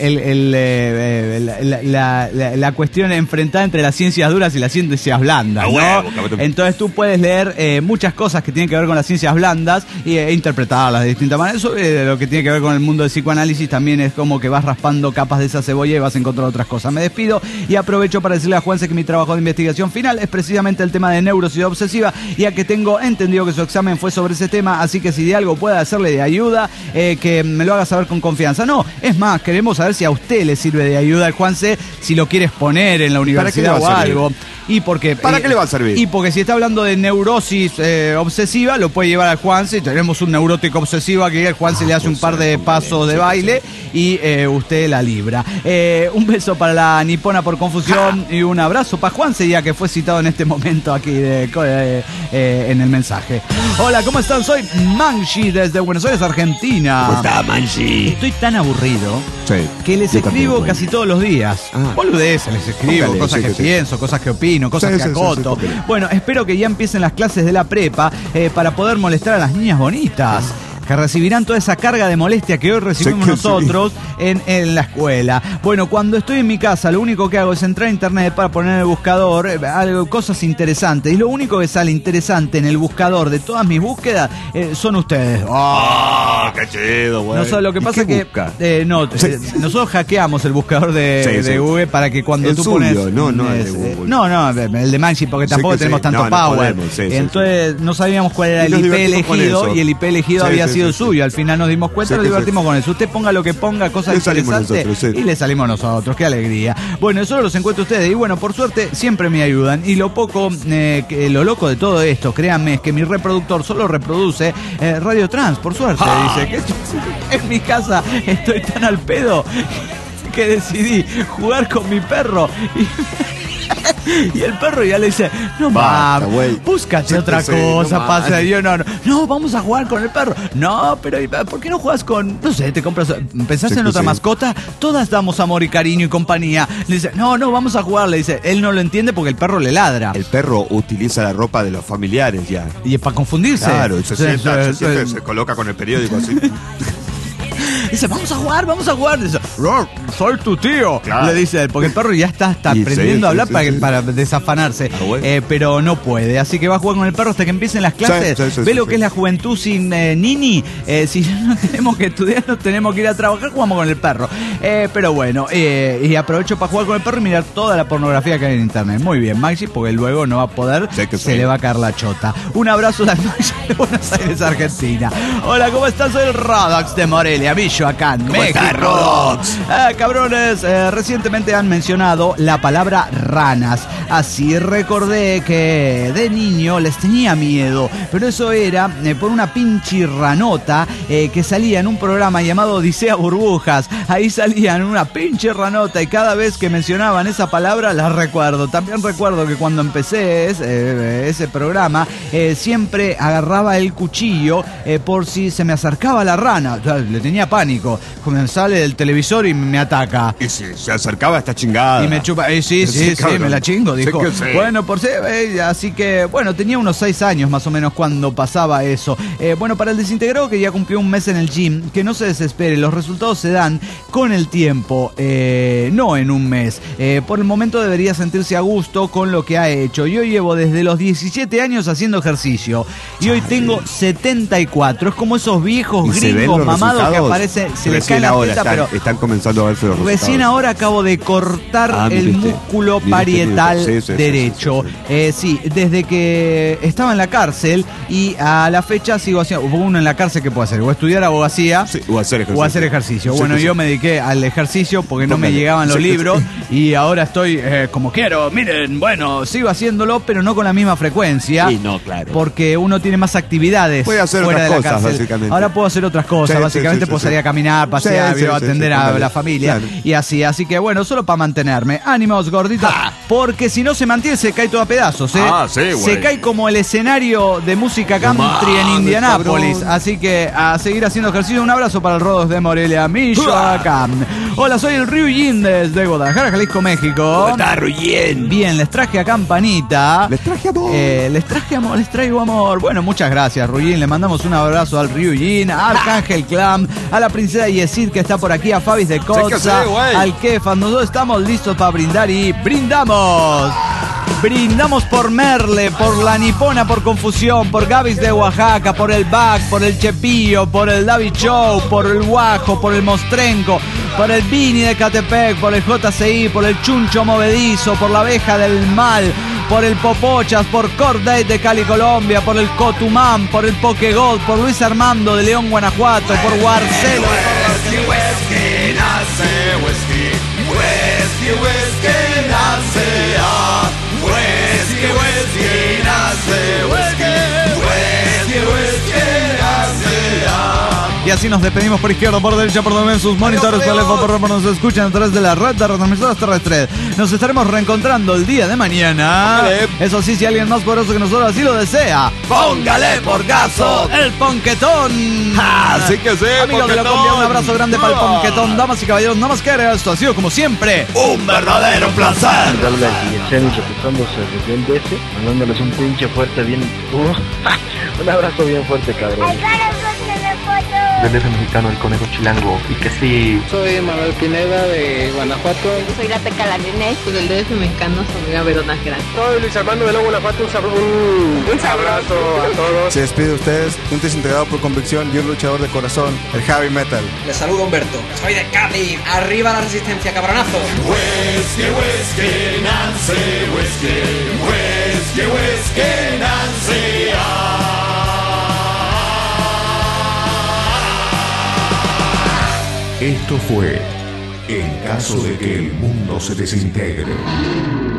la cuestión enfrentada entre las ciencias duras y las ciencias blandas, ¿no? Entonces tú puedes leer muchas cosas que tienen que ver con las ciencias blandas e interpretarlas de distintas maneras. Eso, lo que tiene que ver con el mundo del psicoanálisis también es como que vas raspando capas de esa cebolla y vas a encontrar otras cosas. Me despido y aprovecho para decirle a Juanse que mi trabajo de investigación final es precisamente el tema de neurosis obsesiva, ya que tengo entendido que su examen fue sobre ese tema, así que si de algo puede hacerle de ayuda, que me lo haga saber con confianza. No, es más, queremos saber si a usted le sirve de ayuda el Juanse, si lo quieres poner en la universidad o algo. Y porque, ¿Para qué le va a servir? Y porque si está hablando de neurosis obsesiva, lo puede llevar al Juanse. Tenemos un neurótico obsesivo aquí, el Juanse le hace un par de pasos de baile y usted la libra. Un beso para la Nipona por confusión y un abrazo para Juanse, ya que fue citado en este momento aquí en el mensaje. Hola, ¿cómo están? Soy Manchi desde Buenos Aires, Argentina. ¿Cómo está, Manchi? Estoy tan aburrido que les escribo casi todos los días. Boludeces, les escribo, cosas que pienso, cosas que opino, cosas que acoto. Bueno, espero que ya empiecen las clases de la prepa para poder molestar a las niñas bonitas, que recibirán toda esa carga de molestia que hoy recibimos nosotros en la escuela. Bueno, cuando estoy en mi casa, lo único que hago es entrar a internet para poner en el buscador cosas interesantes. Y lo único que sale interesante en el buscador de todas mis búsquedas son ustedes. ¡Qué chido, güey! No, lo que pasa es que nosotros hackeamos el buscador de Google para que cuando tú pones... No, el de Google. El de Manchi, porque tampoco tenemos tanto power. Entonces no sabíamos cuál era el IP elegido, y el IP elegido había sido suyo. Al final nos dimos cuenta y nos divertimos con eso. Usted ponga lo que ponga, cosas interesantes, y le salimos nosotros. ¡Qué alegría! Bueno, eso los encuentro ustedes. Y bueno, por suerte siempre me ayudan. Y lo lo loco de todo esto, créanme, es que mi reproductor solo reproduce Radio Trans, por suerte. Dice que en mi casa estoy tan al pedo que decidí jugar con mi perro y el perro ya le dice, no, mames, búscate otra cosa, pasa. Y yo, no, vamos a jugar con el perro. No, pero ¿por qué no juegas con, no sé, te compras, pensaste en otra mascota? Todas damos amor y cariño y compañía. Le dice, no, vamos a jugar. Le dice, él no lo entiende porque el perro le ladra. El perro utiliza la ropa de los familiares ya. Y es para confundirse. Claro, se coloca con el periódico así. Dice, vamos a jugar. Dice, soy tu tío. Claro. Le dice él, porque el perro ya está aprendiendo a hablar para desafanarse. Pero no puede. Así que va a jugar con el perro hasta que empiecen las clases. Ve lo que es la juventud sin nini. Si no tenemos que estudiar, no tenemos que ir a trabajar, jugamos con el perro. Pero bueno, y aprovecho para jugar con el perro y mirar toda la pornografía que hay en internet. Muy bien, Maxi, porque luego no va a poder. Le va a caer la chota. Un abrazo de Maxi de Buenos Aires, Argentina. Hola, ¿cómo estás? Soy el Rodox de Morelia, Michoacán, México. Cabrones, recientemente han mencionado la palabra ranas. Así recordé que de niño les tenía miedo, pero eso era por una pinche ranota que salía en un programa llamado Odisea Burbujas. Ahí salían una pinche ranota y cada vez que mencionaban esa palabra la recuerdo. También recuerdo que cuando empecé ese programa siempre agarraba el cuchillo por si se me acercaba la rana. Le tenía pánico. Como sale del televisor y me ataca. Y si se acercaba esta chingada. Y me chupa. Sí, me la chingo, dijo. Bueno, así que, bueno, tenía unos 6 años más o menos cuando pasaba eso. Bueno, para el desintegrado que ya cumplió un mes en el gym, que no se desespere, los resultados se dan con el tiempo, no en un mes. Por el momento debería sentirse a gusto con lo que ha hecho. Yo llevo desde los 17 años haciendo ejercicio y hoy tengo 74. Es como esos viejos gringos mamados que aparecen, se les cae la teta, pero están comenzando a verse los resultados. Recién ahora acabo de cortar el músculo parietal derecho. Sí, desde que estaba en la cárcel y a la fecha sigo haciendo. Uno en la cárcel, ¿qué puede hacer? O estudiar abogacía o hacer ejercicio. Bueno, yo me dediqué al ejercicio porque no me llegaban los libros y ahora estoy como quiero. Miren, bueno, sigo haciéndolo, pero no con la misma frecuencia. Sí, no, claro. Porque uno tiene más actividades. Puede hacer fuera otras de la cosas, cárcel. básicamente. Ahora puedo hacer otras cosas, básicamente puedo salir a caminar, pasear, atender a la familia y así que bueno, solo para mantenerme. Ánimos, gordito, porque si no se mantiene se cae todo a pedazos, se cae como el escenario de música country en Indianápolis, así que a seguir haciendo ejercicio. Un abrazo para el Rodos de Morelia, Michoacán. Hola, soy el Ryujin desde Guadalajara, Jalisco, México. ¿Cómo está, Ryujin? Bien, les traje a Campanita. Les traje amor. Les traigo amor. Bueno, muchas gracias, Ryujin. Le mandamos un abrazo al Ryujin, a Arcángel Clam, a la princesa Yesid que está por aquí, a Fabis de Coza, al Kefan. Nosotros estamos listos para brindar y brindamos. Brindamos por Merle, por la Nipona, por Confusión, por Gavis de Oaxaca, por el Bac, por el Chepillo, por el David Show, por el Guajo, por el Mostrenco, por el Vini de Catepec, por el JCI, por el Chuncho Movedizo, por la Abeja del Mal, por el Popochas, por Corday de Cali, Colombia, por el Cotumán, por el Pokegold, por Luis Armando de León, Guanajuato, por Guarcelo. Y así así nos despedimos por izquierda, por derecha, por donde ven sus monitores, por nos escuchan a través de la red de retransmisoras terrestres. Nos estaremos reencontrando el día de mañana. Póngale. Eso sí, si alguien más poderoso que nosotros así lo desea, ¡póngale por caso! ¡El ponquetón! Así que sí, amigos de la Colombia, un abrazo grande para el ponquetón. Damas y caballeros, no más que esto ha sido como siempre un verdadero placer. Habla Guillermo reportándose desde el DS, mandándoles un pinche fuerte bien. Un abrazo bien fuerte, cabrón. Del DF mexicano, el conejo chilango, y que sí. Soy Manuel Pineda de Guanajuato. Soy la Teca la Nene. Del DF mexicano, soy Verona Gran. Soy Luis Armando de León, Guanajuato. Un abrazo a todos. Se despide de ustedes, un desintegrado por convicción y un luchador de corazón, el heavy metal. Les saludo Humberto, soy de Cádiz. Arriba la resistencia, cabronazo. Whiskey, Nancy, whiskey, Nancy. Esto fue En caso de que el mundo se desintegre.